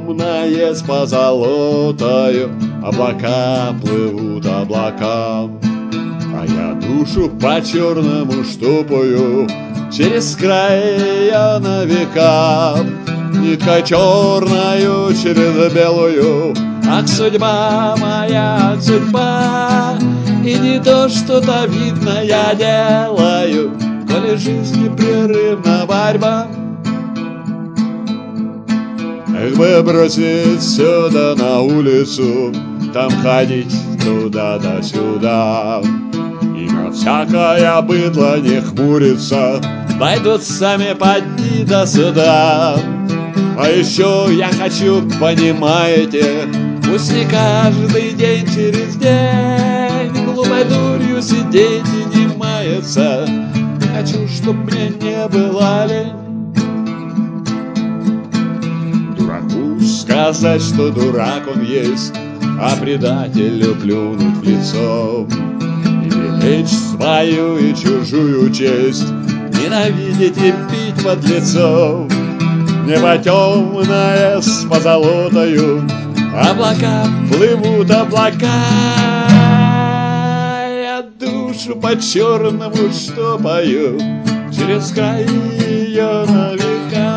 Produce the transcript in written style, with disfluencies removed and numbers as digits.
темное с позолотою, облака плывут облакам, а я душу по-черному штопаю через край ее на века. Ниткой черною через белую, ах, судьба моя, судьба. И не то что-то видно я делаю, коли жизнь непрерывна борьба. Эх бы бросить сюда на улицу, там ходить туда да сюда, и на всякое быдло не хмурится, пойдут сами подни до сюда. А еще я хочу, понимаете, пусть не каждый день через день глупой дурью сидеть и не маяться. Не хочу, чтоб мне не было лень. Дураку сказать, что дурак он есть, а предателю плюнуть в лицо и беречь свою и чужую честь, ненавидеть и бить под лицо. Небо темное с позолотою, облака плывут облака. Я душу по-черному штопаю через край ее на века.